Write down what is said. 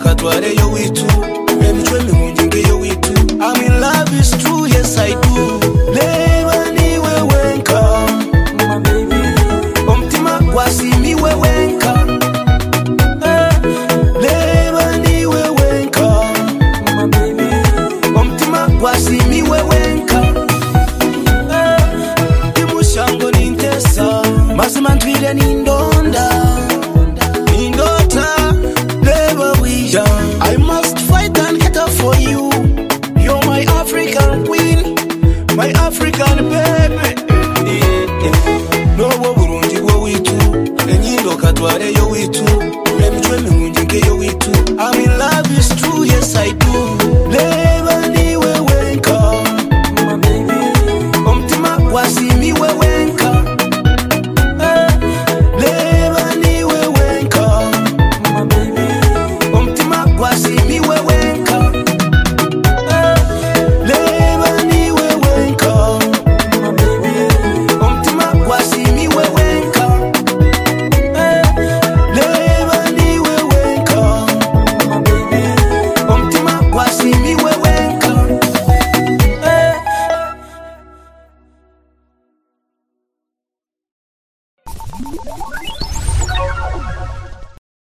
katware yo witu emichwe mimunjinge yo witu. I'm in love is true, yes I do. Leba niwe wenka my baby, omtima kwasimi we wenka. Leba niwe wenka my baby, omtima kwasimi we wenka. Imushango nintesa mazima ntwire nindonda indota. Leba wisha I must fight and get up for you. You're my African queen, my African baby. No wo burungi wo witu enyindo katware yo witu emichwe mimunjinge yo witu. I'm in love is true, yes I do. Leba niwe wenka my baby, omtima kwasimi we wenka. Leba niwe wenka my baby, omtima kwasimi we wenka. Leba niwe wenka my baby, omtima kwasimi we wenka. Leba niwe wenka my baby, omtima kwasimi we wenka.